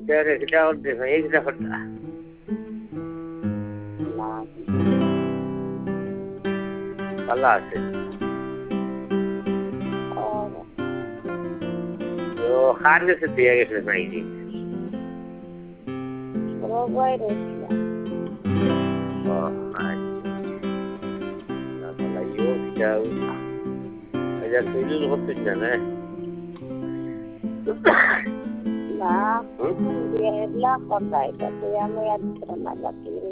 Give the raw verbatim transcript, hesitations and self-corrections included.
Kita kita udah saya kita kerja. Allah sih. Yo, harga setiap itu naik. Berapa itu? Oh, naik. Nah, kalau yo kita aja tujuh lupa tujuh nih. Nah, dia lah kota itu yang mau terima lagi.